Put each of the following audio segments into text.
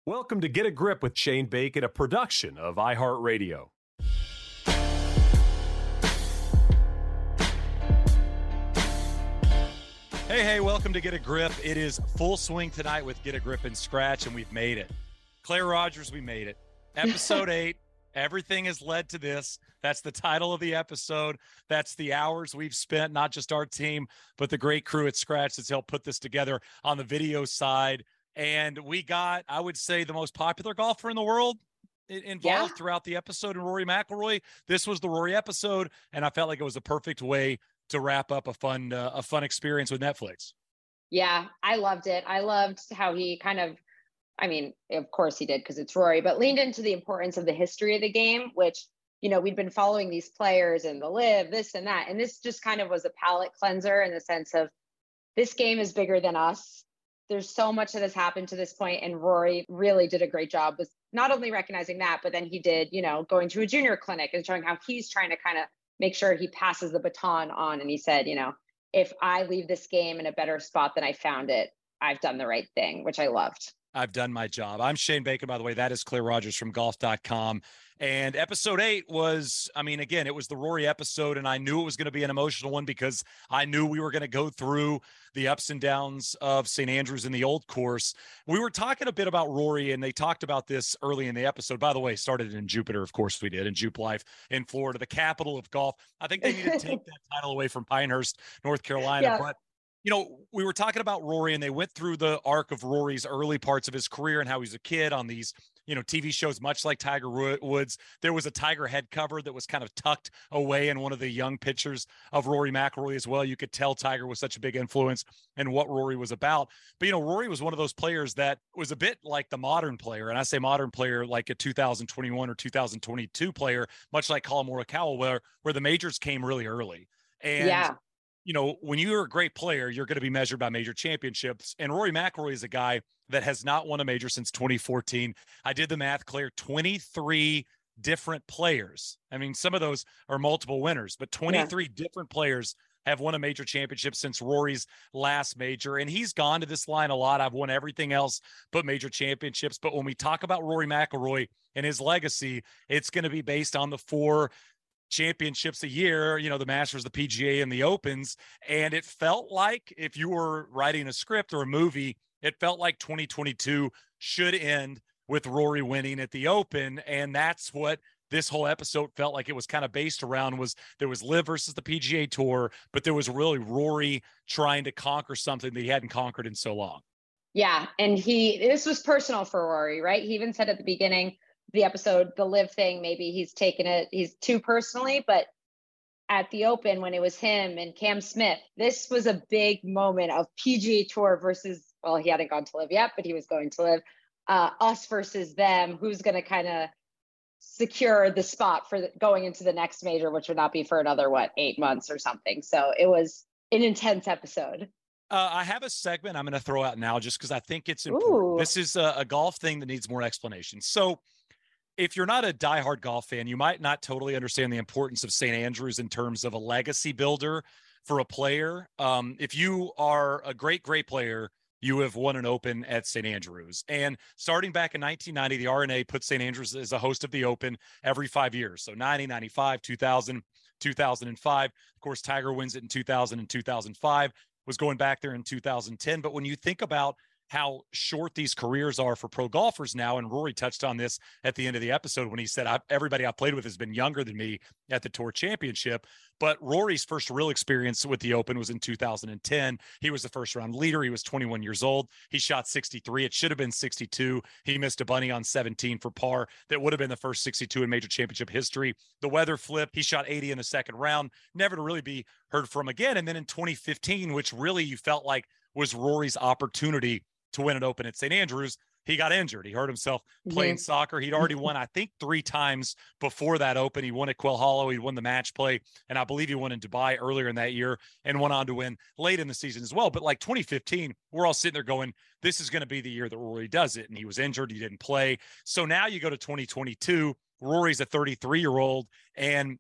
Welcome to Get a Grip with Shane Bacon, a production of iHeartRadio. Hey, welcome to Get a Grip. It is full swing tonight with Get a Grip and Scratch, and we've made it. Claire Rogers, we made it. Episode 8, everything has led to this. That's the title of the episode. That's the hours we've spent, not just our team, but the great crew at Scratch that's helped put this together on the video side. And we got, I would say, the most popular golfer in the world involved throughout the episode, and Rory McIlroy. This was the Rory episode, and I felt like it was a perfect way to wrap up a fun experience with Netflix. Yeah, I loved it. I loved how he of course he did because it's Rory, but leaned into the importance of the history of the game, which, we'd been following these players and the live, this and that. And this just kind of was a palate cleanser in the sense of this game is bigger than us. There's so much that has happened to this point, and Rory really did a great job with not only recognizing that, but then he did, going to a junior clinic and showing how he's trying to kind of make sure he passes the baton on. And he said, if I leave this game in a better spot than I found it, I've done the right thing, which I loved. I've done my job. I'm Shane Bacon, by the way. That is Claire Rogers from golf.com. And episode 8 was, again, it was the Rory episode, and I knew it was going to be an emotional one because I knew we were going to go through the ups and downs of St. Andrews in the old course. We were talking a bit about Rory, and they talked about this early in the episode. By the way, started in Jupiter, of course we did, in Jupe Life in Florida, the capital of golf. I think they need to take that title away from Pinehurst, North Carolina. Yeah. But we were talking about Rory, and they went through the arc of Rory's early parts of his career and how he's a kid on these, TV shows, much like Tiger Woods. There was a Tiger head cover that was kind of tucked away in one of the young pictures of Rory McIlroy as well. You could tell Tiger was such a big influence in what Rory was about. But, Rory was one of those players that was a bit like the modern player. And I say modern player like a 2021 or 2022 player, much like Collin Morikawa, where the majors came really early. And when you're a great player, you're going to be measured by major championships. And Rory McIlroy is a guy that has not won a major since 2014. I did the math, Claire, 23 different players. Some of those are multiple winners, but 23 different players have won a major championship since Rory's last major. And he's gone to this line a lot. I've won everything else but major championships. But when we talk about Rory McIlroy and his legacy, it's going to be based on the 4 championships a year, the Masters, the PGA, and the Opens. And it felt like, if you were writing a script or a movie, it felt like 2022 should end with Rory winning at the Open. And that's what this whole episode felt like it was kind of based around. Was there was LIV versus the PGA Tour, but there was really Rory trying to conquer something that he hadn't conquered in so long. Yeah. And this was personal for Rory, right? He even said at the beginning, the episode, the LIV thing, maybe he's too personally, but at the Open, when it was him and Cam Smith, this was a big moment of PGA Tour versus, well, he hadn't gone to LIV yet, but he was going to LIV, us versus them, who's going to kind of secure the spot for going into the next major, which would not be for another, 8 months or something. So it was an intense episode. I have a segment I'm going to throw out now just because I think it's important. Ooh. This is a golf thing that needs more explanation. So if you're not a diehard golf fan, you might not totally understand the importance of St. Andrews in terms of a legacy builder for a player. If you are a great player, you have won an Open at St. Andrews. And starting back in 1990, the R&A put St. Andrews as a host of the Open every 5 years. So 90, 95, 2000, 2005. Of course, Tiger wins it in 2000 and 2005, was going back there in 2010. But when you think about how short these careers are for pro golfers now. And Rory touched on this at the end of the episode when he said, everybody I've played with has been younger than me at the Tour Championship. But Rory's first real experience with the Open was in 2010. He was the first round leader. He was 21 years old. He shot 63. It should have been 62. He missed a bunny on 17 for par. That would have been the first 62 in major championship history. The weather flipped. He shot 80 in the second round, never to really be heard from again. And then in 2015, which really you felt like was Rory's opportunity to win an Open at St. Andrews, he got injured. He hurt himself playing soccer. He'd already won, I think, 3 times before that Open. He won at Quail Hollow. He won the match play. And I believe he won in Dubai earlier in that year and went on to win late in the season as well. But like 2015, we're all sitting there going, this is going to be the year that Rory does it. And he was injured. He didn't play. So now you go to 2022, Rory's a 33-year-old, and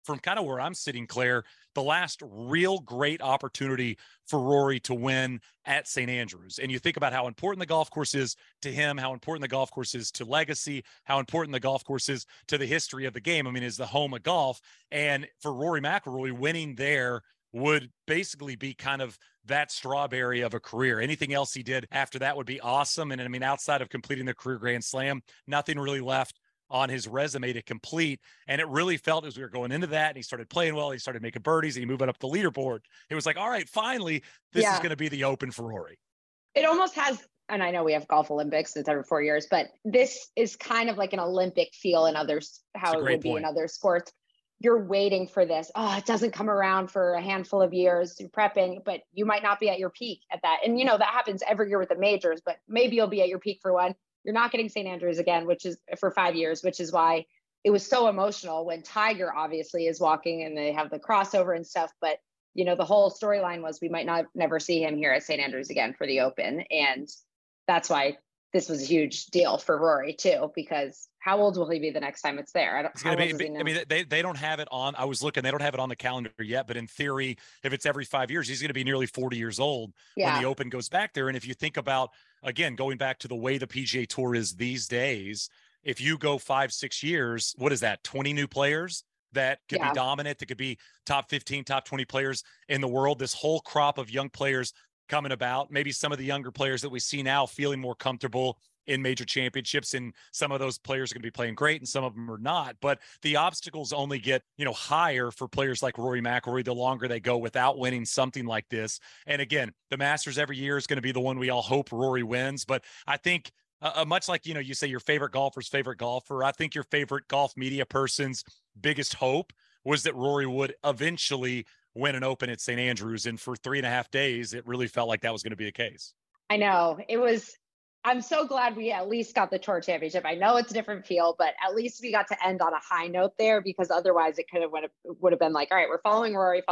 from kind of where I'm sitting, Claire, the last real great opportunity for Rory to win at St. Andrews. And you think about how important the golf course is to him, how important the golf course is to legacy, how important the golf course is to the history of the game. I mean, is the home of golf. And for Rory McIlroy, winning there would basically be kind of that strawberry of a career. Anything else he did after that would be awesome. And I mean, outside of completing the career Grand Slam, nothing really left on his resume to complete. And it really felt as we were going into that and he started playing well, he started making birdies and he moved up the leaderboard. It was like, all right, finally, this is going to be the Open for Rory. It almost has, and I know we have golf Olympics, it's every 4 years, but this is kind of like an Olympic feel in others, how it would be in other sports. You're waiting for this. Oh, it doesn't come around for a handful of years. You're prepping, but you might not be at your peak at that. And, you know, that happens every year with the majors, but maybe you'll be at your peak for one. You're not getting St. Andrews again, which is for 5 years, which is why it was so emotional when Tiger obviously is walking and they have the crossover and stuff. But, you know, the whole storyline was we might never see him here at St. Andrews again for the Open. And that's why this was a huge deal for Rory too, because how old will he be the next time it's there? It's going to be, I mean, they don't have it on. I was looking, they don't have it on the calendar yet, but in theory, if it's every 5 years, he's going to be nearly 40 years old when the Open goes back there. And if you think about, again, going back to the way the PGA Tour is these days, if you go 5-6 years, what is that? 20 new players that could be dominant, that could be top 15, top 20 players in the world. This whole crop of young players coming about, maybe some of the younger players that we see now feeling more comfortable in major championships, and some of those players are going to be playing great and some of them are not, but the obstacles only get, you know, higher for players like Rory McIlroy the longer they go without winning something like this. And again, the Masters every year is going to be the one we all hope Rory wins, but I think much like, you know, you say your favorite golfer's favorite golfer, I think your favorite golf media person's biggest hope was that Rory would eventually win an Open at St. Andrews, and for 3.5 days it really felt like that was going to be the case. I know it was. I'm so glad we at least got the Tour Championship. I know it's a different feel, but at least we got to end on a high note there, because otherwise it could have would have been like, all right, we're following Rory.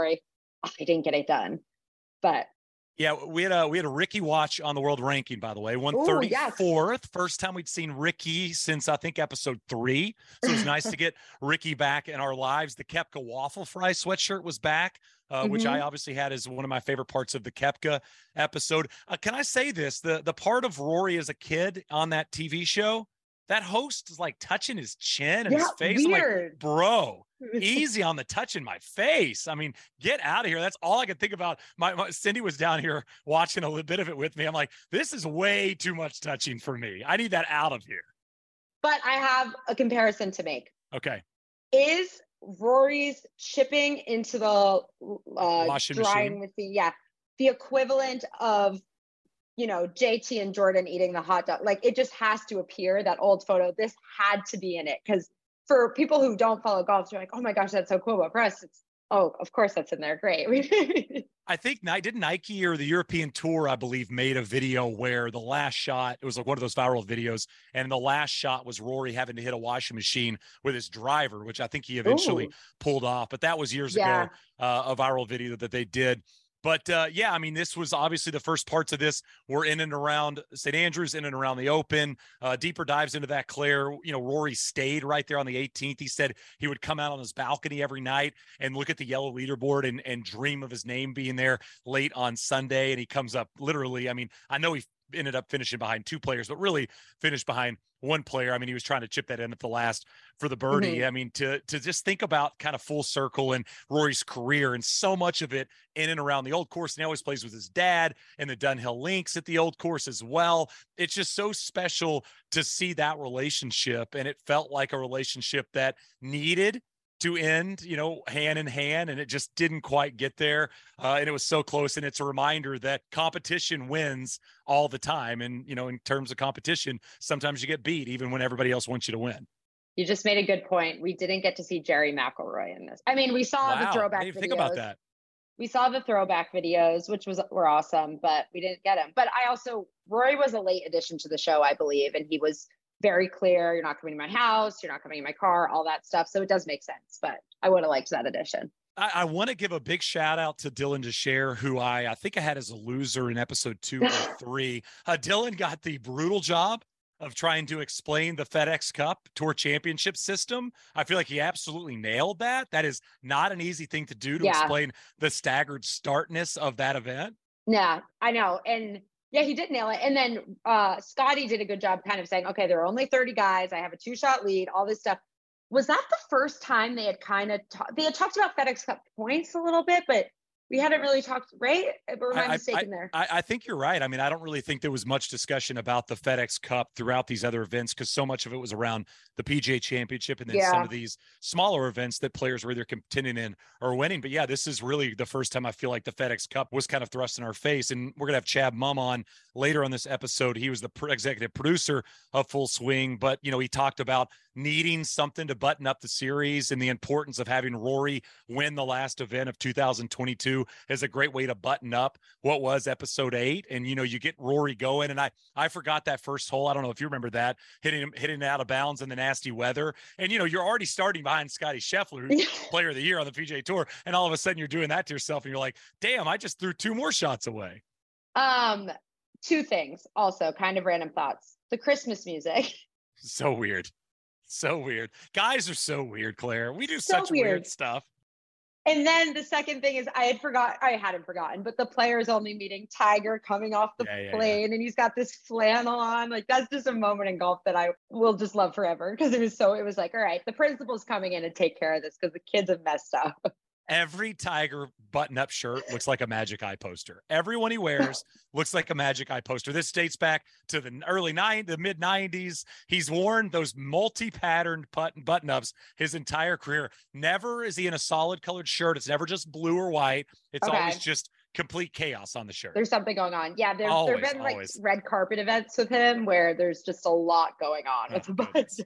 Oh, I didn't get it done. But yeah, we had a Ricky watch on the world ranking, by the way, 134th. First time we'd seen Ricky since I think episode 3. So it was nice to get Ricky back in our lives. The Koepka waffle fry sweatshirt was back, which I obviously had as one of my favorite parts of the Koepka episode. Can I say this? The part of Rory as a kid on that TV show, that host is like touching his chin and his face. Weird. I'm like, bro, easy on the touching my face. I mean, get out of here. That's all I could think about. My Cindy was down here watching a little bit of it with me. I'm like, this is way too much touching for me. I need that out of here. But I have a comparison to make. Okay. Is Rory's chipping into the washing drying machine, the equivalent of, you know, JT and Jordan eating the hot dog? Like, it just has to appear, that old photo. This had to be in it, because for people who don't follow golf, they're like, oh my gosh, that's so cool. But for us, it's, oh, of course that's in there. Great. I think, didn't Nike or the European Tour, I believe, made a video where the last shot, it was like one of those viral videos, and the last shot was Rory having to hit a washing machine with his driver, which I think he eventually pulled off. But that was years ago, a viral video that they did. But I mean, this was obviously the first parts of this were in and around St. Andrews, in and around the Open. Deeper dives into that, Claire. You know, Rory stayed right there on the 18th. He said he would come out on his balcony every night and look at the yellow leaderboard and dream of his name being there late on Sunday. And he comes up literally. I mean, I know he ended up finishing behind 2 players, but really finished behind 1 player. I mean, he was trying to chip that in at the last for the birdie. I mean, to just think about kind of full circle and Rory's career, and so much of it in and around the old course. And he always plays with his dad and the Dunhill Links at the old course as well. It's just so special to see that relationship. And it felt like a relationship that needed to end, you know, hand in hand, and it just didn't quite get there. And it was so close. And it's a reminder that competition wins all the time. And, you know, in terms of competition, sometimes you get beat even when everybody else wants you to win. You just made a good point. We didn't get to see Jerry McIlroy in this. I mean, we saw the throwback videos. Think about that. We saw the throwback videos, which were awesome, but we didn't get him. But Rory was a late addition to the show, I believe. And he was very clear, you're not coming to my house, you're not coming in my car, all that stuff. So it does make sense, but I would have liked that addition. I want to give a big shout out to Dylan DeShare, who I think I had as a loser in episode 2 or 3. Dylan got the brutal job of trying to explain the FedEx Cup Tour Championship system. I feel like he absolutely nailed that. That is not an easy thing to do, to explain the staggered startness of that event. Yeah, I know. And yeah, he did nail it. And then Scotty did a good job kind of saying, okay, there are only 30 guys. I have a 2-shot lead, all this stuff. Was that the first time they had kind of they had talked about FedEx Cup points a little bit, but we hadn't really talked, right? Or am I mistaken there? I think you're right. I mean, I don't really think there was much discussion about the FedEx Cup throughout these other events, because so much of it was around the PGA Championship and then some of these smaller events that players were either contending in or winning. But yeah, this is really the first time I feel like the FedEx Cup was kind of thrust in our face. And we're going to have Chad Mumm on later on this episode. He was the executive producer of Full Swing, but, you know, he talked about needing something to button up the series and the importance of having Rory win the last event of 2022 is a great way to button up what was episode 8. And, you know, you get Rory going. And I forgot that first hole. I don't know if you remember that, hitting it out of bounds in the nasty weather. And, you know, you're already starting behind Scotty Scheffler, who's player of the year on the PGA Tour. And all of a sudden you're doing that to yourself and you're like, damn, I just threw 2 more shots away. 2 things also, kind of random thoughts. The Christmas music. So weird. So weird. Guys are so weird, Claire. We do such weird stuff. And then the second thing is I hadn't forgotten, but the players only meeting Tiger coming off the plane and he's got this flannel on. Like, that's just a moment in golf that I will just love forever, because it was like, all right, the principal's coming in to take care of this because the kids have messed up. Every Tiger button-up shirt looks like a Magic Eye poster. Everyone he wears looks like a Magic Eye poster. This dates back to the mid-90s. He's worn those multi-patterned button-ups his entire career. Never is he in a solid colored shirt. It's never just blue or white. It's always just complete chaos on the shirt. There's something going on. Yeah, there have been like red carpet events with him where there's just a lot going on with the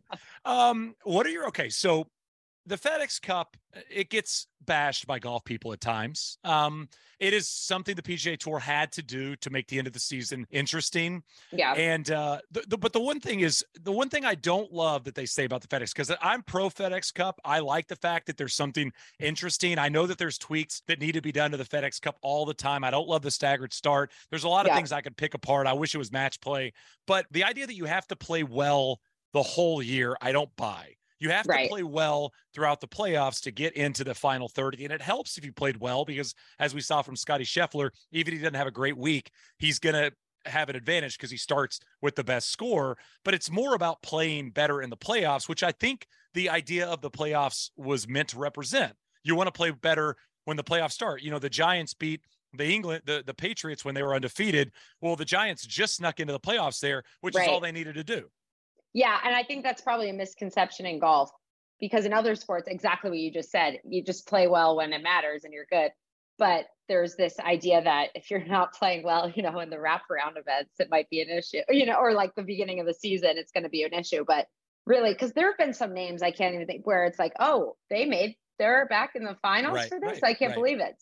button. So the FedEx Cup, it gets bashed by golf people at times. It is something the PGA Tour had to do to make the end of the season interesting. Yeah. And but the one thing I don't love that they say about the FedEx, because I'm pro FedEx Cup. I like the fact that there's something interesting. I know that there's tweaks that need to be done to the FedEx Cup all the time. I don't love the staggered start. There's a lot of things I could pick apart. I wish it was match play, but the idea that you have to play well the whole year, I don't buy. You have to play well throughout the playoffs to get into the final 30. And it helps if you played well, because as we saw from Scotty Scheffler, even if he doesn't have a great week, he's going to have an advantage because he starts with the best score. But it's more about playing better in the playoffs, which I think the idea of the playoffs was meant to represent. You want to play better when the playoffs start. You know, the Giants beat the Patriots when they were undefeated. Well, the Giants just snuck into the playoffs there, which is all they needed to do. Yeah, and I think that's probably a misconception in golf, because in other sports, exactly what you just said, you just play well when it matters and you're good. But there's this idea that if you're not playing well, you know, in the wraparound events, it might be an issue, you know, or like the beginning of the season, it's going to be an issue. But really, because there have been some names I can't even think where it's like, oh, they're back in the finals for this. I can't believe it.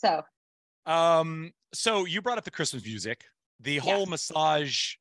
So you brought up the Christmas music, the whole massage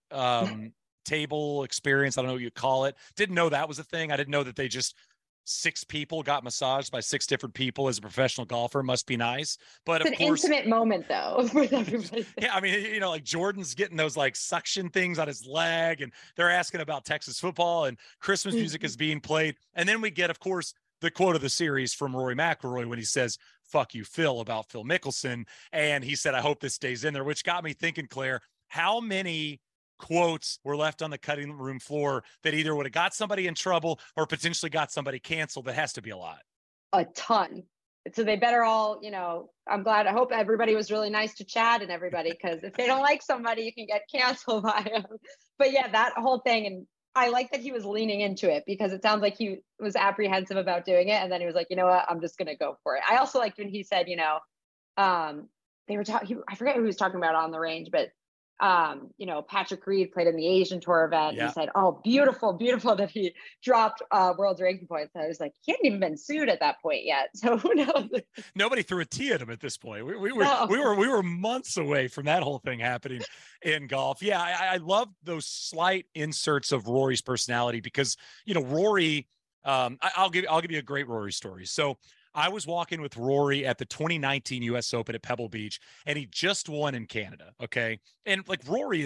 table experience. I don't know what you call it. Didn't know that was a thing. I didn't know that they just 6 people got massaged by 6 different people as a professional golfer. Must be nice. But it's an intimate moment though with everybody. Yeah, I mean, you know, like Jordan's getting those like suction things on his leg, and they're asking about Texas football, and Christmas music is being played. And then we get, of course, the quote of the series from Rory McIlroy when he says, "Fuck you, Phil," about Phil Mickelson. And he said, "I hope this stays in there," which got me thinking, Claire, how many quotes were left on the cutting room floor that either would have got somebody in trouble or potentially got somebody canceled? That has to be a lot. A ton. So they better all, you know, I hope everybody was really nice to Chad and everybody, because if they don't like somebody, you can get canceled by them. But yeah, that whole thing. And I like that he was leaning into it, because it sounds like he was apprehensive about doing it. And then he was like, you know what, I'm just going to go for it. I also liked when he said, you know, they were talking, I forget who he was talking about on the range, but you know, Patrick Reed played in the Asian Tour event. Yeah. He said, "Oh, beautiful that he dropped world ranking points." I was like, he hadn't even been sued at that point yet, so who knows? Nobody threw a tee at him at this point. We were months away from that whole thing happening in golf. Yeah, I love those slight inserts of Rory's personality, because, you know, Rory. I'll give you a great Rory story. So I was walking with Rory at the 2019 US Open at Pebble Beach, and he just won in Canada. Okay. And like, Rory is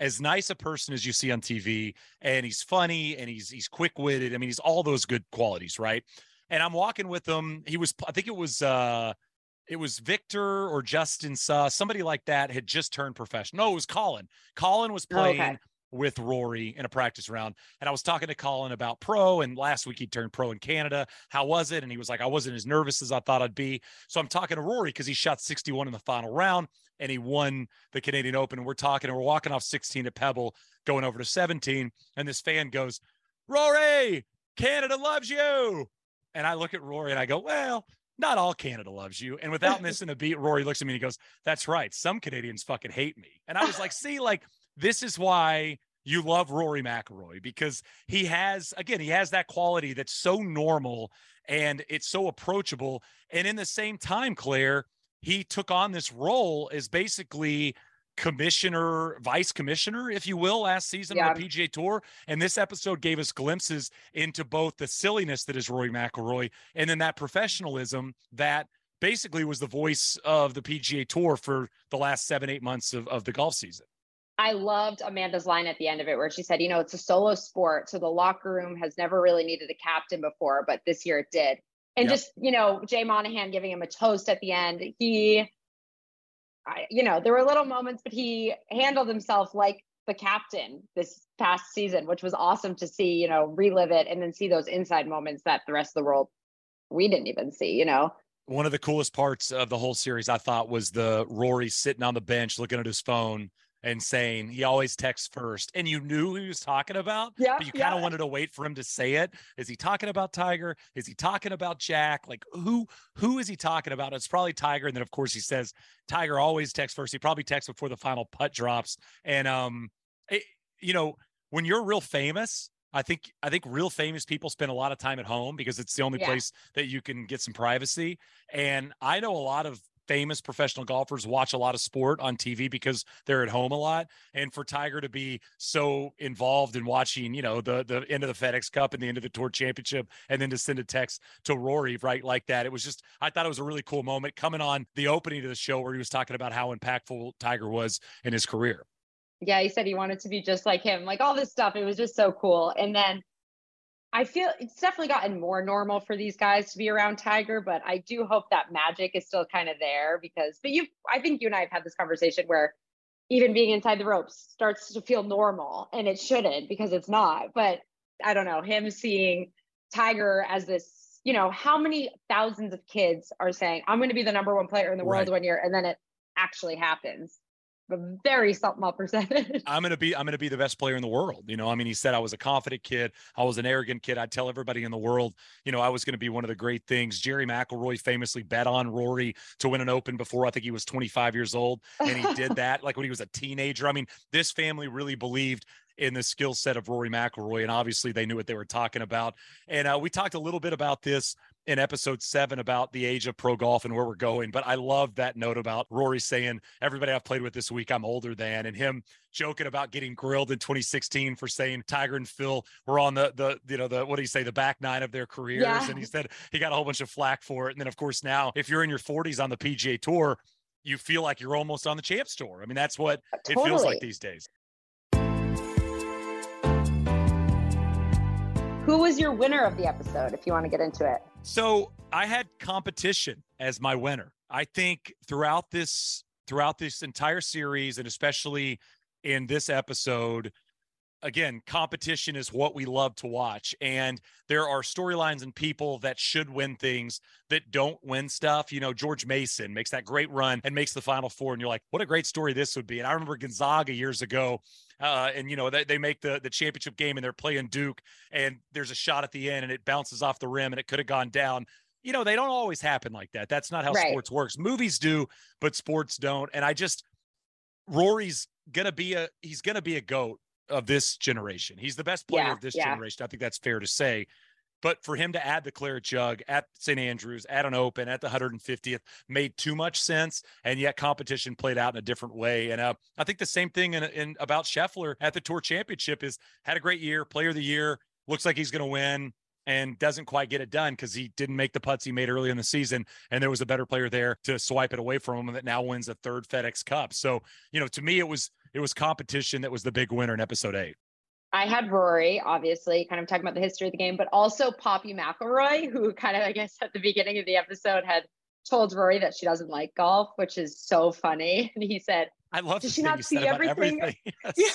as nice a person as you see on TV, and he's funny and he's quick-witted. I mean, he's all those good qualities, right? And I'm walking with him. I think it was Victor or Justin Suh, somebody like that had just turned professional. No, it was Colin. Colin was playing with Rory in a practice round. And I was talking to Colin about pro, and last week he turned pro in Canada. How was it? And he was like, I wasn't as nervous as I thought I'd be. So I'm talking to Rory because he shot 61 in the final round and he won the Canadian Open. And we're talking and we're walking off 16 at Pebble, going over to 17. And this fan goes, Rory, Canada loves you. And I look at Rory and I go, well, not all Canada loves you. And without missing a beat, Rory looks at me and he goes, that's right. Some Canadians fucking hate me. And I was like, see, like, this is why you love Rory McIlroy, because he has that quality that's so normal and it's so approachable. And in the same time, Claire, he took on this role as basically commissioner, vice commissioner, if you will, last season on the PGA Tour. And this episode gave us glimpses into both the silliness that is Rory McIlroy and then that professionalism that basically was the voice of the PGA Tour for the last 7-8 months of the golf season. I loved Amanda's line at the end of it where she said, it's a solo sport. So the locker room has never really needed a captain before, but this year it did. And just, Jay Monahan giving him a toast at the end. There were little moments, but he handled himself like the captain this past season, which was awesome to see, relive it and then see those inside moments that the rest of the world, we didn't even see, One of the coolest parts of the whole series, I thought, was the Rory sitting on the bench, looking at his phone and saying he always texts first. And you knew who he was talking about, but you kind of wanted to wait for him to say it. Is he talking about Tiger? Is he talking about Jack? Like who is he talking about? It's probably Tiger. And then of course he says Tiger always texts first. He probably texts before the final putt drops. And, when you're real famous, I think real famous people spend a lot of time at home because it's the only place that you can get some privacy. And I know a lot of famous professional golfers watch a lot of sport on TV because they're at home a lot. And for Tiger to be so involved in watching, the end of the FedEx Cup and the end of the Tour Championship, and then to send a text to Rory, right, like that, it was just, I thought it was a really cool moment coming on the opening of the show where he was talking about how impactful Tiger was in his career. Yeah, he said he wanted to be just like him, like all this stuff. It was just so cool. And then I feel it's definitely gotten more normal for these guys to be around Tiger, but I do hope that magic is still kind of there I think you and I have had this conversation where even being inside the ropes starts to feel normal, and it shouldn't because it's not. But I don't know, him seeing Tiger as this, how many thousands of kids are saying, I'm going to be the number one player in the world one year. And then it actually happens. A very small percentage. I'm gonna be the best player in the world. He said I was a confident kid, I was an arrogant kid. I'd tell everybody in the world, I was gonna be one of the great things. Jerry McIlroy famously bet on Rory to win an Open before I think he was 25 years old, and he did that like when he was a teenager. This family really believed in the skill set of Rory McIlroy, and obviously they knew what they were talking about. And we talked a little bit about this in episode 7 about the age of pro golf and where we're going. But I love that note about Rory saying, everybody I've played with this week, I'm older than, and him joking about getting grilled in 2016 for saying Tiger and Phil were on the what do you say, the back nine of their careers. Yeah. And he said he got a whole bunch of flack for it. And then of course, now if you're in your 40s on the PGA Tour, you feel like you're almost on the Champs Tour. That's what it feels like these days. Who was your winner of the episode, if you want to get into it? So I had competition as my winner. I think throughout this entire series, and especially in this episode, again, competition is what we love to watch. And there are storylines and people that should win things that don't win stuff. George Mason makes that great run and makes the Final Four. And you're like, what a great story this would be. And I remember Gonzaga years ago. They make the championship game and they're playing Duke, and there's a shot at the end and it bounces off the rim and it could have gone down. They don't always happen like that. That's not how sports works. Movies do, but sports don't. And Rory's going to be a GOAT of this generation. He's the best player of this generation. I think that's fair to say. But for him to add the claret jug at St. Andrews, at an Open, at the 150th, made too much sense, and yet competition played out in a different way. And I think the same thing in about Scheffler at the Tour Championship is had a great year, player of the year, looks like he's going to win, and doesn't quite get it done because he didn't make the putts he made early in the season, and there was a better player there to swipe it away from him that now wins a third FedEx Cup. So, to me, it was it was competition that was the big winner in episode 8. I had Rory, obviously, kind of talking about the history of the game, but also Poppy McElroy, who kind of, I guess, at the beginning of the episode had told Rory that she doesn't like golf, which is so funny. And he said, I love does the she thing not you see said about everything? Yes. Yeah.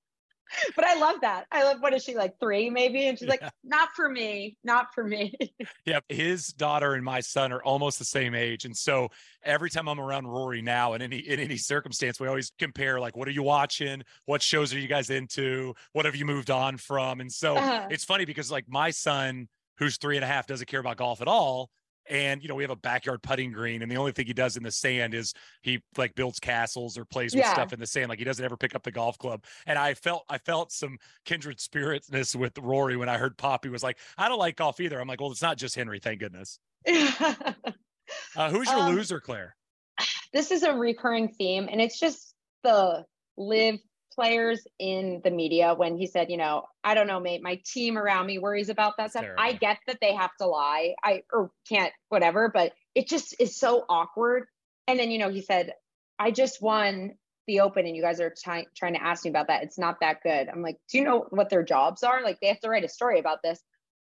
But I love that. I love, what is she, like 3 maybe? And she's Yeah. like, not for me, not for me. Yeah, his daughter and my son are almost the same age, and so every time I'm around Rory now, in any circumstance, we always compare, like, what are you watching? What shows are you guys into? What have you moved on from? And so it's funny because, like, my son, who's 3.5, doesn't care about golf at all. And, we have a backyard putting green, and the only thing he does in the sand is he like builds castles or plays with stuff in the sand. Like, he doesn't ever pick up the golf club. And I felt some kindred spiritness with Rory when I heard Poppy was like, I don't like golf either. I'm like, well, it's not just Henry, thank goodness. Who's your loser, Claire? This is a recurring theme, and it's just the LIV players in the media when he said, I don't know, mate, my team around me worries about that stuff. Terrible. I get that they have to lie, or can't, whatever, but it just is so awkward. And then, he said, I just won the Open and you guys are trying to ask me about that. It's not that good. I'm like, do you know what their jobs are? Like, they have to write a story about this.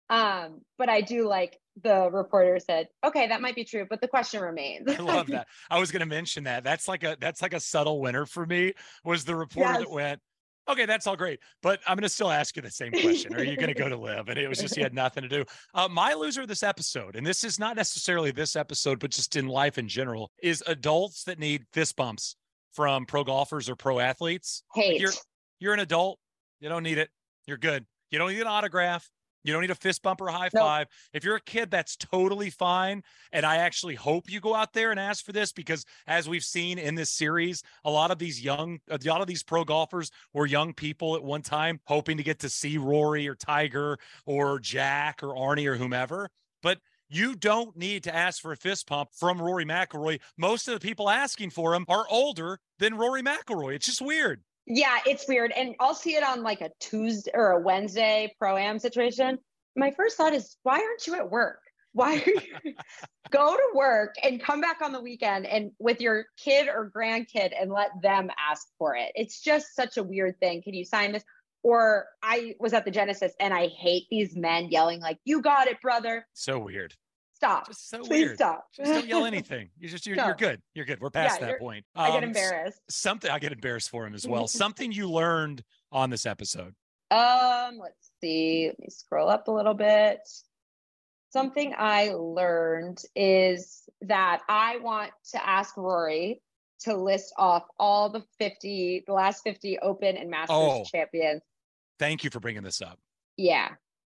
But I do like the reporter said, okay, that might be true, but the question remains. I love that. I was going to mention that. That's like a subtle winner for me, was the reporter that went, okay, that's all great, but I'm going to still ask you the same question. Are you going to go to LIV? And it was just, he had nothing to do. My loser this episode, and this is not necessarily this episode, but just in life in general, is adults that need fist bumps from pro golfers or pro athletes. Hate. Like, you're an adult. You don't need it. You're good. You don't need an autograph. You don't need a fist bump or a high five. If you're a kid, that's totally fine. And I actually hope you go out there and ask for this, because as we've seen in this series, a lot of these pro golfers were young people at one time hoping to get to see Rory or Tiger or Jack or Arnie or whomever. But you don't need to ask for a fist pump from Rory McIlroy. Most of the people asking for him are older than Rory McIlroy. It's just weird. Yeah, it's weird. And I'll see it on like a Tuesday or a Wednesday pro-am situation. My first thought is, why aren't you at work? Why are you go to work and come back on the weekend and with your kid or grandkid and let them ask for it? It's just such a weird thing. Can you sign this? Or I was at the Genesis and I hate these men yelling like, you got it, brother. So weird. Stop. Just so Please weird. stop. Just don't yell anything. You're good. You're good. We're past that point. I get embarrassed. I get embarrassed for him as well. Something you learned on this episode. Let's see. Let me scroll up a little bit. Something I learned is that I want to ask Rory to list off all the last 50 Open and Masters champions. Thank you for bringing this up. Yeah.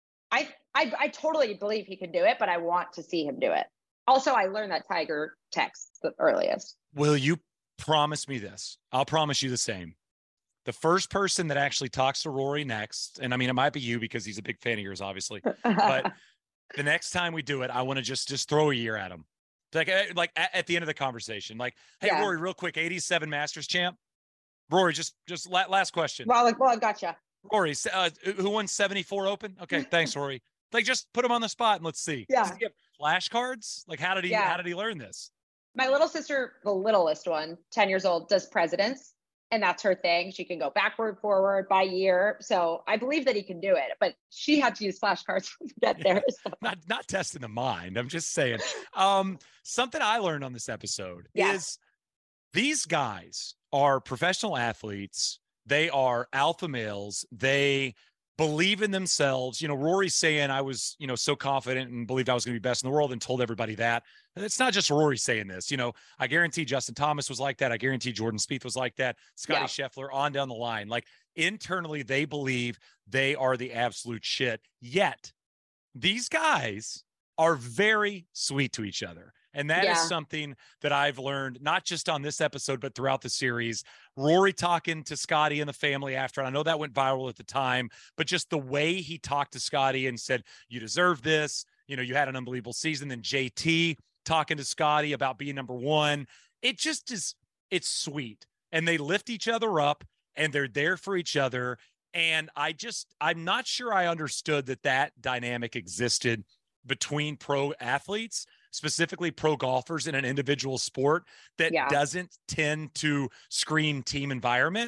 I totally believe he can do it, but I want to see him do it. Also, I learned that Tiger texts the earliest. Will you promise me this? I'll promise you the same. The first person that actually talks to Rory next, and I mean, it might be you because he's a big fan of yours, obviously, but the next time we do it, I want to just throw a year at him. Like at the end of the conversation, like, hey, Rory, real quick, 87 Masters champ. Rory, just last question. Well, I gotcha. Rory, who won 74 Open? Okay, thanks, Rory. Like, just put him on the spot and let's see. Yeah. Does he have flashcards? Like, how did he learn this? My little sister, the littlest one, 10 years old, does presidents, and that's her thing. She can go backward, forward by year. So I believe that he can do it, but she had to use flashcards to get there. So. Not testing the mind. I'm just saying. Something I learned on this episode is these guys are professional athletes. They are alpha males. They believe in themselves. Rory's saying I was, so confident and believed I was going to be best in the world and told everybody that. And it's not just Rory saying this. I guarantee Justin Thomas was like that. I guarantee Jordan Spieth was like that. Scotty Scheffler, on down the line. Like, internally, they believe they are the absolute shit. Yet these guys are very sweet to each other. And that is something that I've learned, not just on this episode, but throughout the series. Rory talking to Scotty and the family after, and I know that went viral at the time, but just the way he talked to Scotty and said, you deserve this. You had an unbelievable season. Then JT talking to Scotty about being number one. It just is, it's sweet. And they lift each other up and they're there for each other. And I'm not sure I understood that dynamic existed between pro athletes, specifically pro golfers in an individual sport that doesn't tend to scream team environment.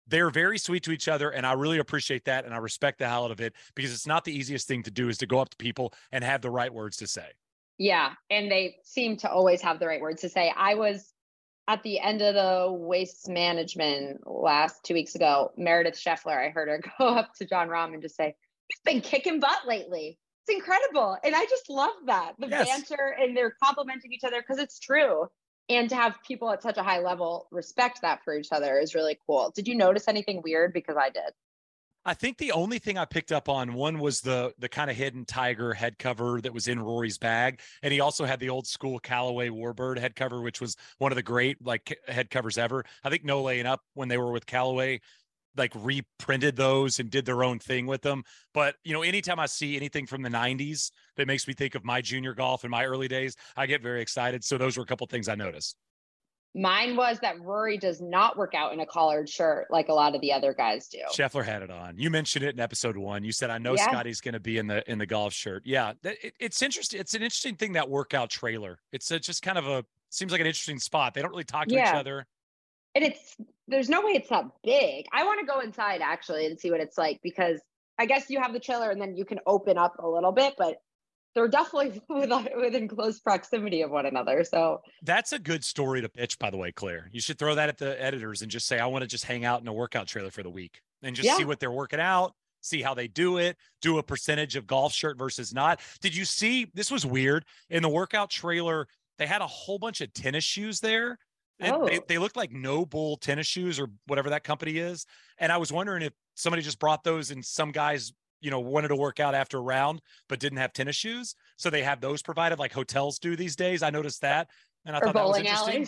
they're very sweet to each other, and I really appreciate that, and I respect the hell out of it, because it's not the easiest thing to do, is to go up to people and have the right words to say. Yeah, and they seem to always have the right words to say. I was at the end of the Waste Management last 2 weeks ago. Meredith Scheffler, I heard her go up to John Rahm and just say, "He's been kicking butt lately. It's incredible." And I just love that, the banter, and they're complimenting each other, because it's true. And to have people at such a high level respect that for each other is really cool. Did you notice anything weird? Because I did. I think the only thing I picked up on, one was the kind of hidden tiger head cover that was in Rory's bag. And he also had the old school Callaway Warbird head cover, which was one of the great like head covers ever. I think No Laying Up, when they were with Callaway, like reprinted those and did their own thing with them. But, you know, anytime I see anything from the 90s that makes me think of my junior golf in my early days, I get very excited. So those were a couple of things I noticed. Mine was that Rory does not work out in a collared shirt like a lot of the other guys do. Scheffler had it on. You mentioned it in episode 1. You said, I know Scotty's going to be in the golf shirt. Yeah, it's interesting. It's an interesting thing, that workout trailer. It's just kind of seems like an interesting spot. They don't really talk to each other. And there's no way it's not big. I want to go inside actually and see what it's like, because I guess you have the trailer and then you can open up a little bit, but they're definitely within close proximity of one another. So that's a good story to pitch, by the way, Claire. You should throw that at the editors and just say, I want to just hang out in a workout trailer for the week and just see what they're working out, see how they do it, do a percentage of golf shirt versus not. Did you see, this was weird, in the workout trailer, they had a whole bunch of tennis shoes there. They looked like No Bull tennis shoes or whatever that company is. And I was wondering if somebody just brought those and some guys, you know, wanted to work out after a round, but didn't have tennis shoes. So they have those provided like hotels do these days. I noticed that. And I thought that was interesting.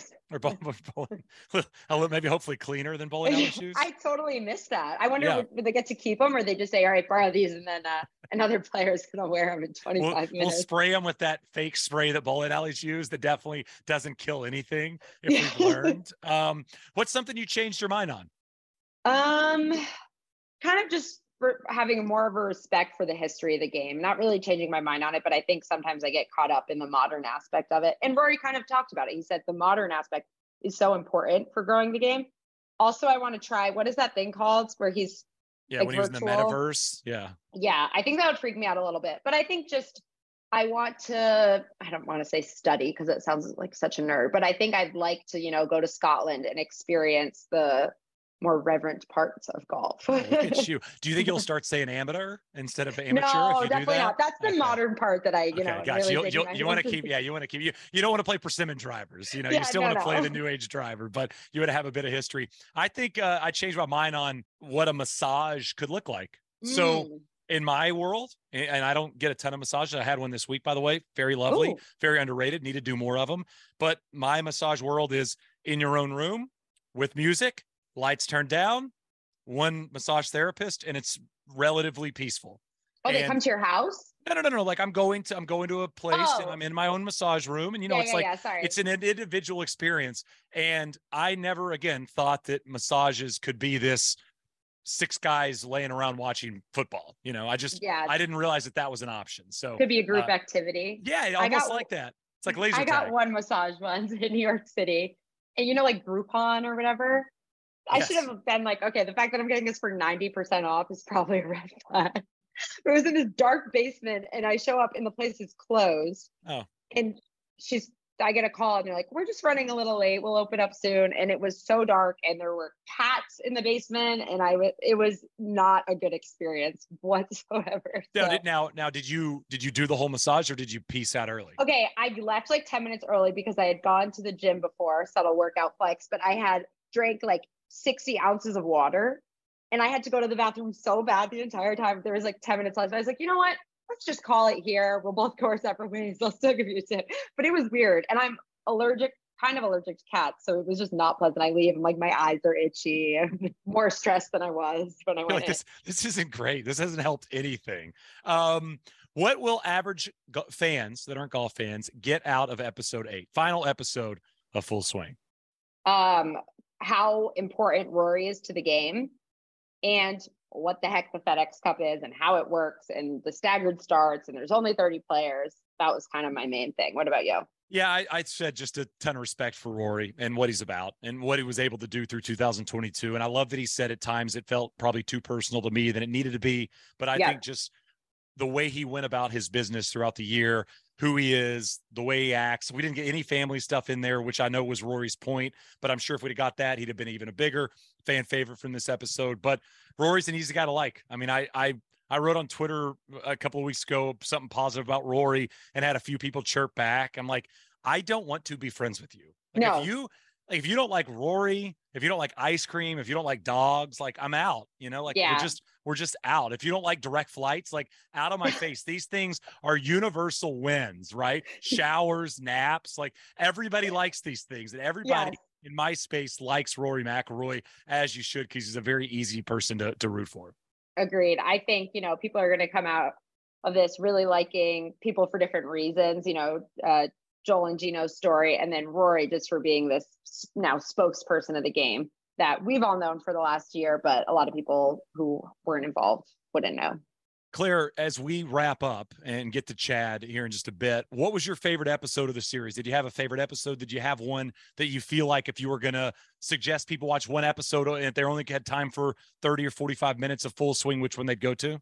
Or maybe hopefully cleaner than bowling alley shoes. I totally missed that. I wonder, would they get to keep them, or they just say, all right, borrow these, and then another player's going to wear them in 25 minutes. We'll spray them with that fake spray that bowling alleys use that definitely doesn't kill anything, if we've learned. What's something you changed your mind on? Kind of just for having more of a respect for the history of the game, not really changing my mind on it, but I think sometimes I get caught up in the modern aspect of it. And Rory kind of talked about it. He said the modern aspect is so important for growing the game. Also, I want to try, what is that thing called where he's when he was in the metaverse. Yeah, I think that would freak me out a little bit, but I think I want to, I don't want to say study because it sounds like such a nerd, but I think I'd like to, go to Scotland and experience the more reverent parts of golf. Oh, look at you. Do you think you'll start saying amateur instead of amateur? No, if you definitely do that? not. That's the modern part that I, gotcha. You want to keep, you don't want to play persimmon drivers. You still want to play the new age driver, but you want to have a bit of history. I think I changed my mind on what a massage could look like. So in my world, and I don't get a ton of massages. I had one this week, by the way, very lovely, very underrated, need to do more of them. But my massage world is in your own room with music, lights turned down, one massage therapist, and it's relatively peaceful. They come to your house? No. Like I'm going to a place and I'm in my own massage room, and it's an individual experience. And I never again thought that massages could be this 6 guys laying around watching football. I didn't realize that was an option. So could be a group activity. Yeah, almost like that. It's like laser tag. I got one massage once in New York City, and like Groupon or whatever. I should have been like, okay, the fact that I'm getting this for 90% off is probably a red flag. It was in this dark basement, and I show up and the place is closed. Oh. And I get a call and they're like, we're just running a little late. We'll open up soon. And it was so dark and there were cats in the basement, and it was not a good experience whatsoever. Now, did you do the whole massage, or did you peace out early? Okay. I left like 10 minutes early because I had gone to the gym before, subtle workout flex, but I had drank like 60 ounces of water, and I had to go to the bathroom so bad the entire time. There was like 10 minutes left. I was like, you know what? Let's just call it here. We'll both go our separate ways. I'll still give you a tip. But it was weird. And I'm kind of allergic to cats. So it was just not pleasant. I leave and like my eyes are itchy. I'm more stressed than I was when I went in. This isn't great. This hasn't helped anything. What will average fans that aren't golf fans get out of episode 8? Final episode of Full Swing. How important Rory is to the game, and what the heck the FedEx Cup is and how it works, and the staggered starts, and there's only 30 players. That was kind of my main thing. What about you? Yeah, I said just a ton of respect for Rory and what he's about and what he was able to do through 2022. And I love that he said at times it felt probably too personal to me than it needed to be. But I Yeah. think just the way he went about his business throughout the year, who he is, the way he acts. We didn't get any family stuff in there, which I know was Rory's point, but I'm sure if we'd have got that, he'd have been even a bigger fan favorite from this episode. But Rory's an easy guy to like. I mean, I wrote on Twitter a couple of weeks ago something positive about Rory and had a few people chirp back. I'm like, I don't want to be friends with you. Like No. if you don't like Rory, if you don't like ice cream, if you don't like dogs, like I'm out, like Yeah. we're just out. If you don't like direct flights, like out of my face. These things are universal wins, right? Showers, naps, like everybody likes these things, and everybody Yes. in my space likes Rory McIlroy, as you should, because he's a very easy person to root for. Agreed. I think, people are going to come out of this really liking people for different reasons, Joel and Gino's story, and then Rory just for being this now spokesperson of the game that we've all known for the last year, but a lot of people who weren't involved wouldn't know. Claire, as we wrap up and get to Chad here in just a bit, what was your favorite episode of the series? Did you have a favorite episode? Did you have one that you feel like if you were going to suggest people watch one episode and if they only had time for 30 or 45 minutes of Full Swing, which one they'd go to?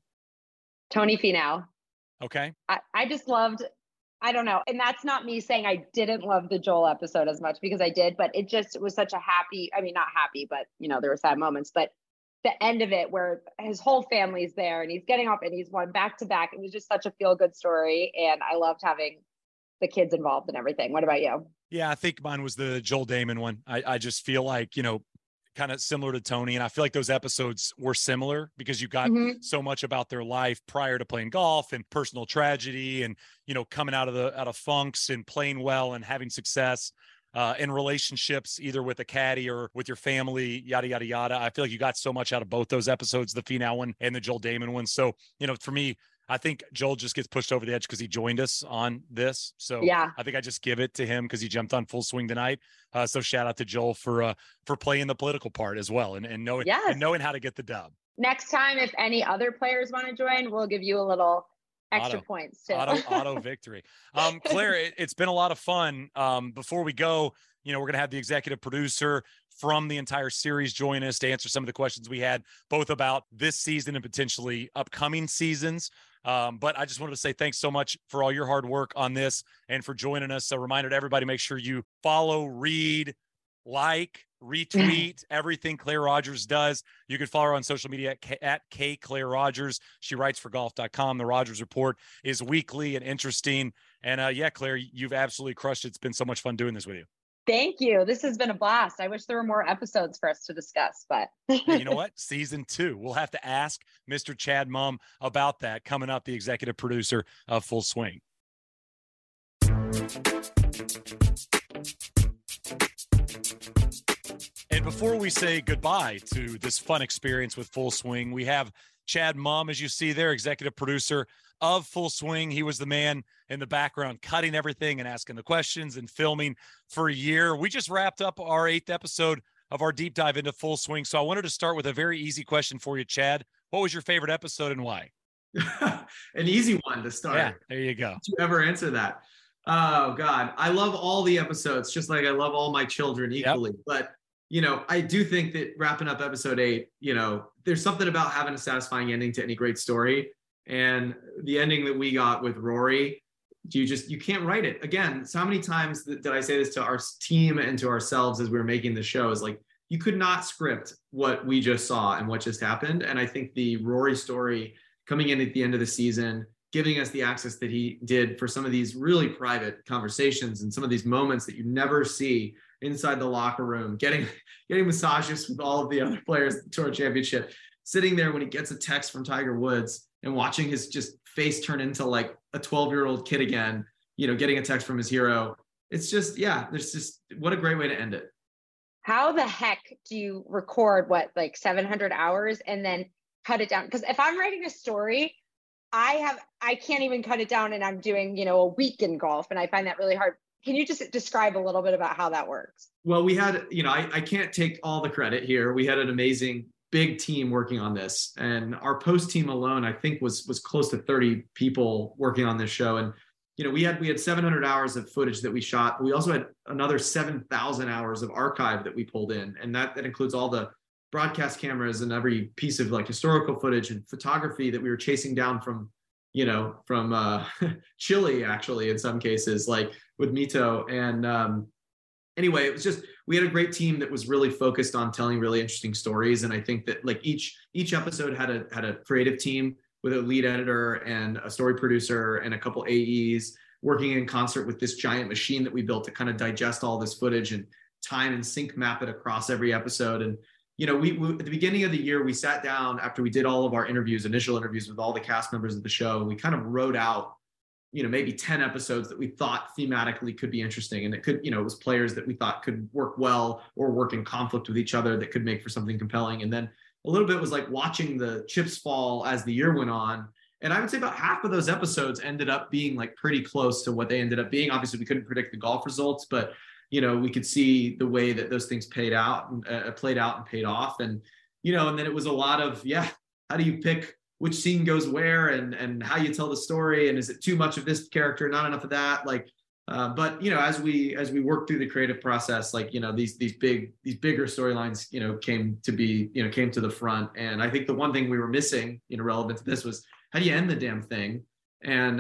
Tony Finau. Okay. I just loved, I don't know. And that's not me saying I didn't love the Joel episode as much, because I did, but it just was such a happy, I mean, not happy, but there were sad moments, but the end of it where his whole family's there and he's getting up and he's won back to back. It was just such a feel good story. And I loved having the kids involved and everything. What about you? Yeah, I think mine was the Joel Damon one. I just feel like, kind of similar to Tony. And I feel like those episodes were similar because you got so much about their life prior to playing golf and personal tragedy and, coming out of funks and playing well and having success. In relationships, either with a caddy or with your family, yada, yada, yada. I feel like you got so much out of both those episodes, the Finau one and the Joel Damon one. So, for me, I think Joel just gets pushed over the edge because he joined us on this. So yeah, I think I just give it to him because he jumped on Full Swing tonight. So shout out to Joel for playing the political part as well and knowing how to get the dub. Next time, if any other players want to join, we'll give you a little extra points too. Auto victory. Claire, it's been a lot of fun. Before we go, we're going to have the executive producer from the entire series join us to answer some of the questions we had, both about this season and potentially upcoming seasons. But I just wanted to say thanks so much for all your hard work on this and for joining us. A reminder to everybody, make sure you follow, read, like, retweet everything Claire Rogers does. You can follow her on social media at K Claire Rogers. She writes for golf.com. The Rogers Report is weekly and interesting. And Claire, you've absolutely crushed it. It's been so much fun doing this with you. Thank you. This has been a blast. I wish there were more episodes for us to discuss, but hey, you know what? Season 2. We'll have to ask Mr. Chad Mumm about that coming up, the executive producer of Full Swing. And before we say goodbye to this fun experience with Full Swing, we have Chad Mumm, as you see there, executive producer of Full Swing. He was the man in the background cutting everything and asking the questions and filming for a year. We just wrapped up our 8th episode of our deep dive into Full Swing. So I wanted to start with a very easy question for you, Chad. What was your favorite episode and why? An easy one to start. Yeah, there you go. Did you ever answer that? Oh, God. I love all the episodes, just like I love all my children equally. Yep. But, I do think that wrapping up episode 8, there's something about having a satisfying ending to any great story. And the ending that we got with Rory, you can't write it. Again, so how many times did I say this to our team and to ourselves as we were making the show, is like, you could not script what we just saw and what just happened. And I think the Rory story coming in at the end of the season, giving us the access that he did for some of these really private conversations and some of these moments that you never see inside the locker room, getting massages with all of the other players at the Tour Championship, sitting there when he gets a text from Tiger Woods and watching his just face turn into like a 12-year-old kid again, getting a text from his hero. It's just, there's just, what a great way to end it. How the heck do you record 700 hours and then cut it down? Because if I'm writing a story, I can't even cut it down, and I'm doing, a week in golf, and I find that really hard. Can you just describe a little bit about how that works? Well, we had, I can't take all the credit here. We had an amazing big team working on this, and our post team alone, I think was close to 30 people working on this show. And we had 700 hours of footage that we shot, but we also had another 7,000 hours of archive that we pulled in. And that includes all the broadcast cameras and every piece of like historical footage and photography that we were chasing down from Chile, actually, in some cases, like with Mito. And anyway, it was just, we had a great team that was really focused on telling really interesting stories. And I think that like each episode had a creative team with a lead editor and a story producer and a couple AEs working in concert with this giant machine that we built to kind of digest all this footage and time and sync map it across every episode. And we at the beginning of the year, we sat down after we did all of our initial interviews with all the cast members of the show. We kind of wrote out, maybe 10 episodes that we thought thematically could be interesting. And it could, it was players that we thought could work well or work in conflict with each other that could make for something compelling. And then a little bit was like watching the chips fall as the year went on. And I would say about half of those episodes ended up being like pretty close to what they ended up being. Obviously, we couldn't predict the golf results, but we could see the way that those things played out and paid off. And, and then it was a lot of, how do you pick which scene goes where and how you tell the story? And is it too much of this character, not enough of that? Like, but, as we work through the creative process, like, these bigger storylines, came to the front. And I think the one thing we were missing, relevant to this was how do you end the damn thing? And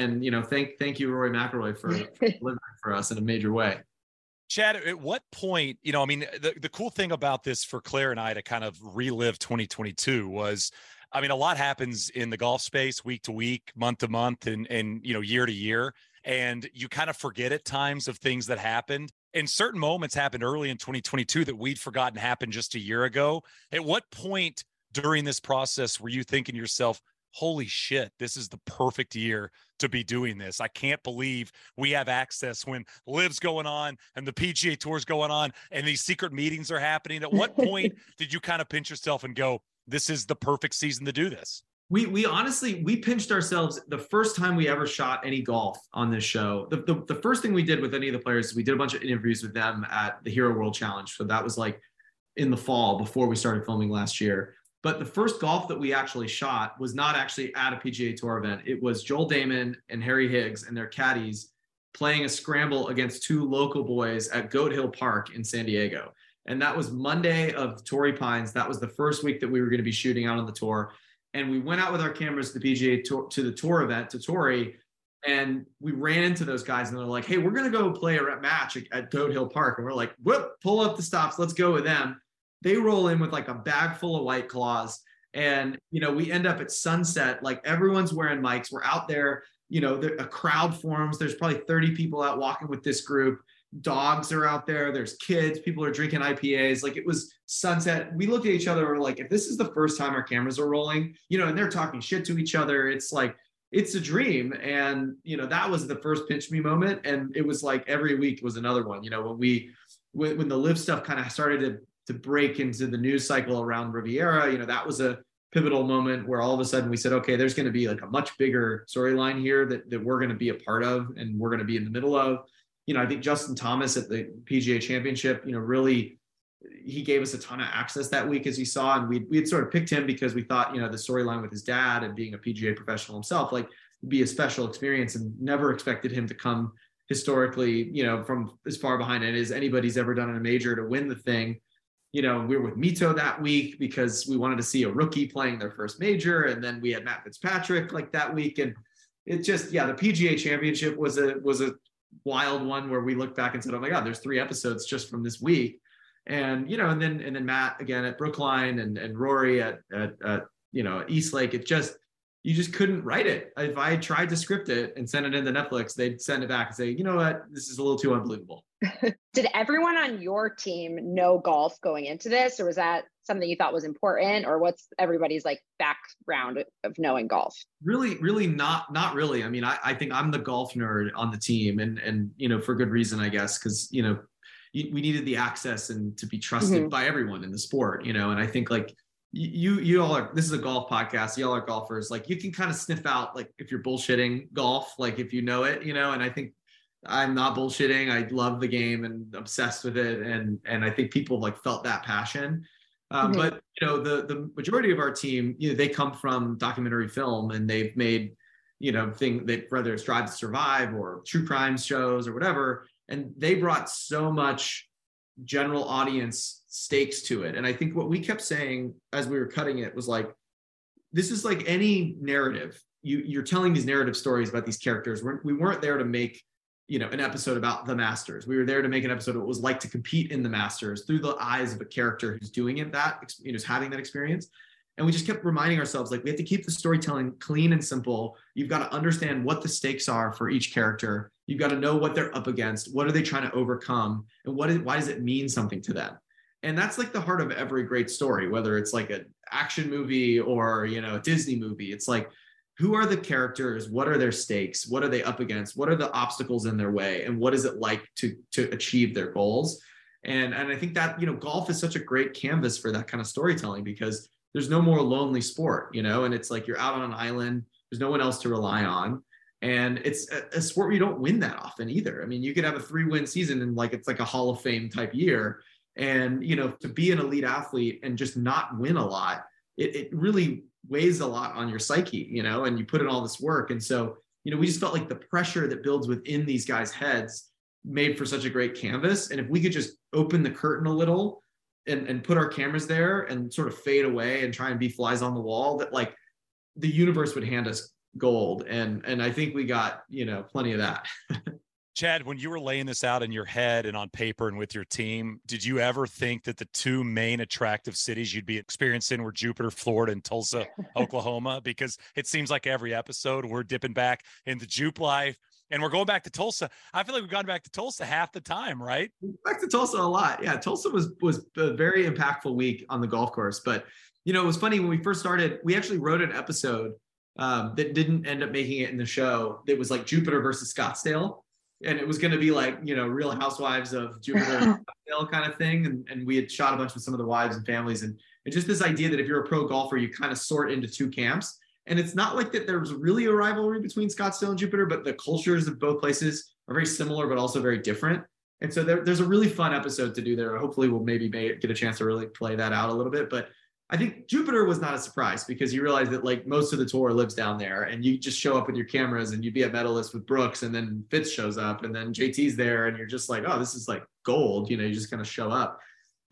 thank you, Rory McIlroy, for delivering for us in a major way. Chad, at what point, the cool thing about this for Claire and I to kind of relive 2022 was, a lot happens in the golf space week to week, month to month, and year to year. And you kind of forget at times of things that happened. And certain moments happened early in 2022 that we'd forgotten happened just a year ago. At what point during this process were you thinking to yourself, holy shit, this is the perfect year to be doing this? I can't believe we have access when LIV's going on and the PGA Tour's going on and these secret meetings are happening. At what point did you kind of pinch yourself and go, this is the perfect season to do this? We honestly, we pinched ourselves the first time we ever shot any golf on this show. The first thing we did with any of the players is we did a bunch of interviews with them at the Hero World Challenge. So that was like in the fall before we started filming last year. But the first golf that we actually shot was not actually at a PGA Tour event. It was Joel Damon and Harry Higgs and their caddies playing a scramble against two local boys at Goat Hill Park in San Diego. And that was Monday of Torrey Pines. That was the first week that we were going to be shooting out on the tour. And we went out with our cameras to the PGA Tour, to the tour event, to Torrey, and we ran into those guys and they're like, hey, we're going to go play a match at Goat Hill Park. And we're like, whoop, pull up the stops. Let's go with them. They roll in with like a bag full of White Claws. And, we end up at sunset, like everyone's wearing mics. We're out there, a crowd forms. There's probably 30 people out walking with this group. Dogs are out there. There's kids. People are drinking IPAs. Like it was sunset. We looked at each other. We're like, if this is the first time our cameras are rolling, and they're talking shit to each other, it's like, it's a dream. And, that was the first pinch me moment. And it was like every week was another one, when the LIV stuff kind of started to break into the news cycle around Riviera, that was a pivotal moment where all of a sudden we said, okay, there's going to be like a much bigger storyline here that we're going to be a part of and we're going to be in the middle of. I think Justin Thomas at the PGA Championship, really, he gave us a ton of access that week, as you saw. And we had sort of picked him because we thought, the storyline with his dad and being a PGA professional himself, like be a special experience, and never expected him to come historically, from as far behind it as anybody's ever done in a major to win the thing. We were with Mito that week because we wanted to see a rookie playing their first major. And then we had Matt Fitzpatrick like that week. And it just, the PGA Championship was a wild one where we looked back and said, oh my God, there's 3 episodes just from this week. And, and then Matt again at Brookline and Rory at Eastlake. You just couldn't write it. If I tried to script it and send it into Netflix, they'd send it back and say, you know what, this is a little too unbelievable. Did everyone on your team know golf going into this, or was that something you thought was important, or what's everybody's like background of knowing golf? Really not really. I mean, I think I'm the golf nerd on the team, and for good reason, I guess, because we needed the access and to be trusted by everyone in the sport, and I think like you all are, this is a golf podcast, y'all are golfers, like you can kind of sniff out like if you're bullshitting golf, like if you know it, and I think I'm not bullshitting. I love the game and obsessed with it. And I think people like felt that passion. But, the majority of our team, they come from documentary film, and they've made, thing that whether it's Drive to Survive or true crime shows or whatever. And they brought so much general audience stakes to it. And I think what we kept saying as we were cutting it was like, this is like any narrative. You're telling these narrative stories about these characters. We weren't there to make, an episode about the Masters. We were there to make an episode of what it was like to compete in the Masters through the eyes of a character who's doing it, who's having that experience. And we just kept reminding ourselves, like, we have to keep the storytelling clean and simple. You've got to understand what the stakes are for each character. You've got to know what they're up against. What are they trying to overcome? And why does it mean something to them? And that's like the heart of every great story, whether it's like an action movie or, a Disney movie. It's like, who are the characters? What are their stakes? What are they up against? What are the obstacles in their way? And what is it like to achieve their goals? And I think that, golf is such a great canvas for that kind of storytelling, because there's no more lonely sport, and it's like you're out on an island. There's no one else to rely on. And it's a sport where you don't win that often either. I mean, you could have a 3-win season and it's like a Hall of Fame type year. And, to be an elite athlete and just not win a lot, it really weighs a lot on your psyche, and you put in all this work. And so, we just felt like the pressure that builds within these guys' heads made for such a great canvas. And if we could just open the curtain a little and put our cameras there and sort of fade away and try and be flies on the wall, that like the universe would hand us gold. And I think we got, plenty of that. Chad, when you were laying this out in your head and on paper and with your team, did you ever think that the two main attractive cities you'd be experiencing were Jupiter, Florida, and Tulsa, Oklahoma? Because it seems like every episode we're dipping back into Jupe life and we're going back to Tulsa. I feel like we've gone back to Tulsa half the time, right? Back to Tulsa a lot. Yeah, Tulsa was a very impactful week on the golf course. But, it was funny when we first started, we actually wrote an episode that didn't end up making it in the show. That was like Jupiter versus Scottsdale. And it was going to be like, Real Housewives of Jupiter kind of thing. And we had shot a bunch with some of the wives and families. And just this idea that if you're a pro golfer, you kind of sort into two camps. And it's not like that there's really a rivalry between Scottsdale and Jupiter, but the cultures of both places are very similar, but also very different. And so there's a really fun episode to do there. Hopefully we'll maybe get a chance to really play that out a little bit. But I think Jupiter was not a surprise, because you realize that like most of the tour lives down there, and you just show up with your cameras and you'd be a medalist with Brooks, and then Fitz shows up and then JT's there, and you're just like, oh, this is like gold, you just kind of show up.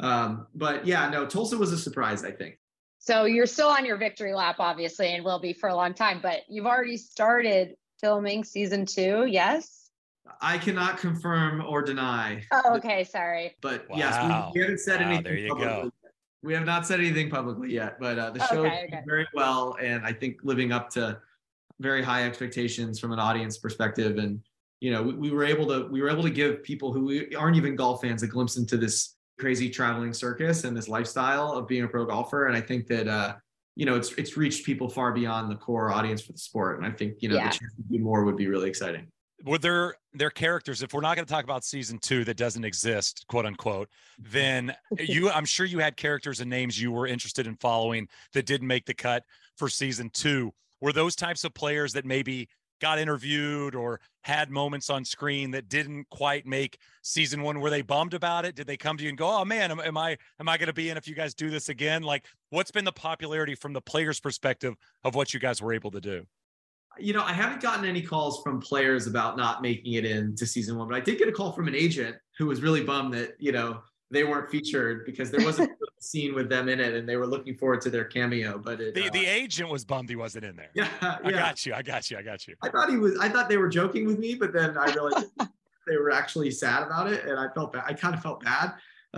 But yeah, no, Tulsa was a surprise, I think. So you're still on your victory lap, obviously, and will be for a long time, but you've already started filming season 2. Yes. I cannot confirm or deny. Oh, okay. Sorry. But Wow. Yes, we haven't said anything. There you publicly. go. We have not said anything publicly yet, but the show is doing very well, and I think living up to very high expectations from an audience perspective. And we were able to give people who aren't even golf fans a glimpse into this crazy traveling circus and this lifestyle of being a pro golfer. And I think that it's reached people far beyond the core audience for the sport. And I think the chance to do more would be really exciting. Were their characters, if we're not going to talk about season 2 that doesn't exist, quote unquote, then I'm sure you had characters and names you were interested in following that didn't make the cut for season 2. Were those types of players that maybe got interviewed or had moments on screen that didn't quite make season 1? Were they bummed about it? Did they come to you and go, oh man, am I going to be in if you guys do this again? Like, what's been the popularity from the players' perspective of what you guys were able to do? I haven't gotten any calls from players about not making it into season 1, but I did get a call from an agent who was really bummed that, they weren't featured because there wasn't a scene with them in it, and they were looking forward to their cameo. But the agent was bummed he wasn't in there. Yeah. I got you. I thought they were joking with me, but then I realized they were actually sad about it. And I kind of felt bad.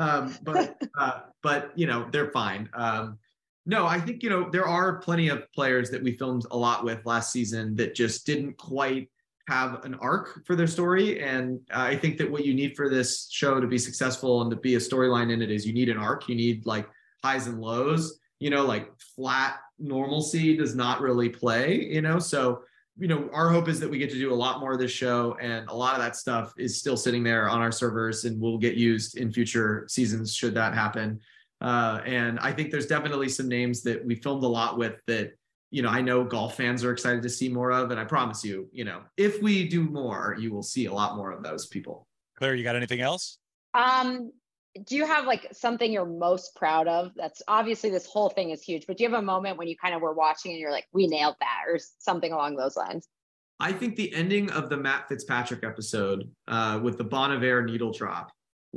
But they're fine. No, I think, there are plenty of players that we filmed a lot with last season that just didn't quite have an arc for their story. And I think that what you need for this show to be successful and to be a storyline in it is you need an arc. You need like highs and lows, like flat normalcy does not really play, So, our hope is that we get to do a lot more of this show, and a lot of that stuff is still sitting there on our servers and will get used in future seasons should that happen. And I think there's definitely some names that we filmed a lot with that, I know golf fans are excited to see more of. And I promise you, if we do more, you will see a lot more of those people. Claire, you got anything else? Do you have like something you're most proud of? That's obviously this whole thing is huge, but do you have a moment when you kind of were watching and you're like, we nailed that, or something along those lines? I think the ending of the Matt Fitzpatrick episode with the Bon Iver needle drop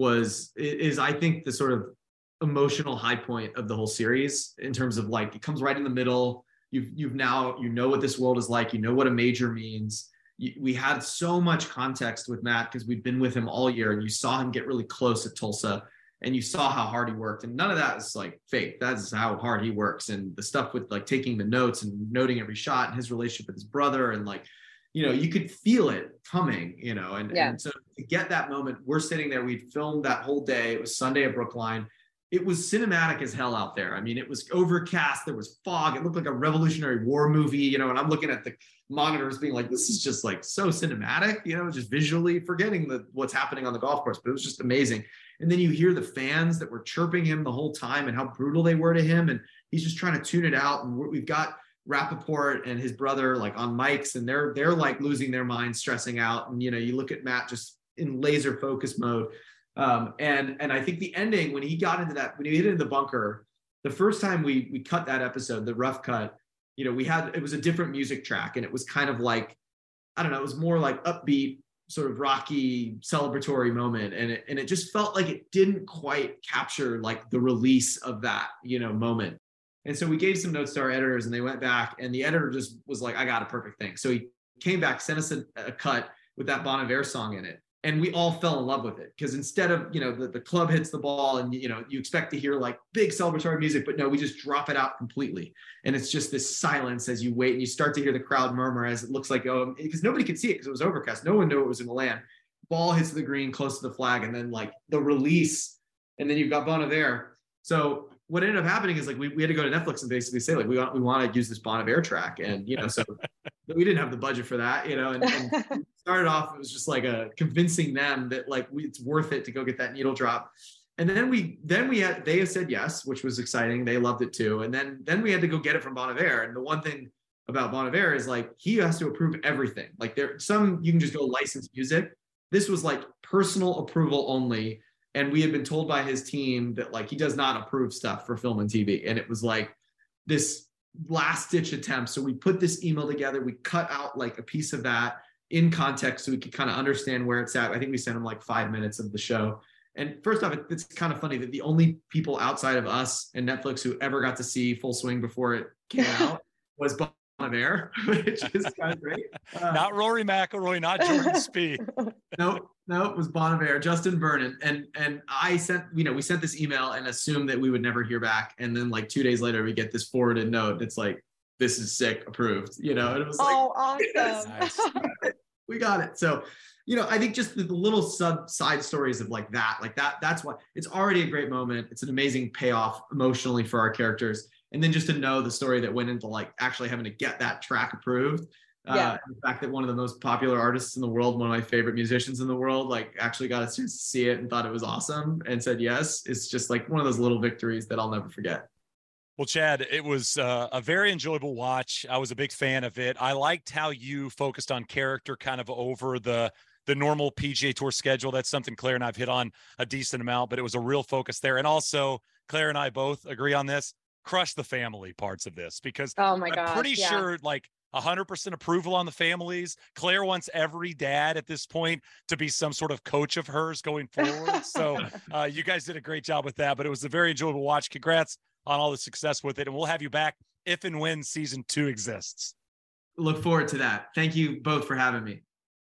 is I think the sort of emotional high point of the whole series, in terms of like, it comes right in the middle. You've now, you know what this world is like, you know what a major means. We had so much context with Matt because we'd been with him all year, and you saw him get really close at Tulsa, and you saw how hard he worked, and none of that is like fake. That's how hard he works. And the stuff with like taking the notes and noting every shot, and his relationship with his brother, and like, you know, you could feel it coming, you know, and so to get that moment, we're sitting there, we'd filmed that whole day. It was Sunday at Brookline. It was cinematic as hell out there. I mean, it was overcast, there was fog. It looked like a Revolutionary War movie, you know, and I'm looking at the monitors being like, this is just like so cinematic, you know, just visually forgetting what's happening on the golf course, but it was just amazing. And then you hear the fans that were chirping him the whole time and how brutal they were to him. And he's just trying to tune it out. And we've got Rappaport and his brother like on mics, and they're like losing their minds, stressing out. And, you know, you look at Matt just in laser focus mode. And I think the ending, when he got into that, when he hit into the bunker, the first time we cut that episode, the rough cut, you know, it was a different music track, and it was kind of like, I don't know, it was more like upbeat, sort of rocky, celebratory moment. And it just felt like it didn't quite capture like the release of that, you know, moment. And so we gave some notes to our editors, and they went back, and the editor just was like, I got a perfect thing. So he came back, sent us a cut with that Bon Iver song in it. And we all fell in love with it, because instead of, you know, the club hits the ball and, you know, you expect to hear like big celebratory music, but no, we just drop it out completely. And it's just this silence as you wait, and you start to hear the crowd murmur as it looks like, oh, because nobody could see it because it was overcast. No one knew it was in the land. Ball hits the green close to the flag, and then like the release, and then you've got Bon Iver. So what ended up happening is like we had to go to Netflix and basically say like we want to use this Bon Iver track, and you know, so we didn't have the budget for that, you know, and started off, it was just like convincing them that like it's worth it to go get that needle drop. And then they have said yes, which was exciting. They loved it too. And then we had to go get it from Bon Iver. And the one thing about Bon Iver is like he has to approve everything. Like you can just go license music. This was like personal approval only. And we had been told by his team that like he does not approve stuff for film and TV. And it was like this last ditch attempt. So we put this email together. We cut out like a piece of that in context so we could kind of understand where it's at. I think we sent him like 5 minutes of the show. And first off, it's kind of funny that the only people outside of us and Netflix who ever got to see Full Swing before it came out was Bon Iver, which is kind of great. Not Rory McIlroy, not Jordan Spieth. No, it was Bon Iver, Justin Vernon. And I sent, you know, we sent this email and assumed that we would never hear back. And then like 2 days later, we get this forwarded note. It's like, this is sick, approved, you know, and it was like, oh, awesome. Yes, nice. We got it. So, you know, I think just the little side stories of like that's why it's already a great moment. It's an amazing payoff emotionally for our characters. And then just to know the story that went into like actually having to get that track approved. The fact that one of the most popular artists in the world, one of my favorite musicians in the world, like actually got a chance to see it and thought it was awesome and said yes. It's just like one of those little victories that I'll never forget. Well, Chad, it was a very enjoyable watch. I was a big fan of it. I liked how you focused on character kind of over the normal PGA Tour schedule. That's something Claire and I've hit on a decent amount, but it was a real focus there. And also, Claire and I both agree on this, crush the family parts of this, because I'm pretty sure like 100% approval on the families. Claire wants every dad at this point to be some sort of coach of hers going forward. So you guys did a great job with that, but it was a very enjoyable watch. Congrats on all the success with it. And we'll have you back if and when season 2 exists. Look forward to that. Thank you both for having me.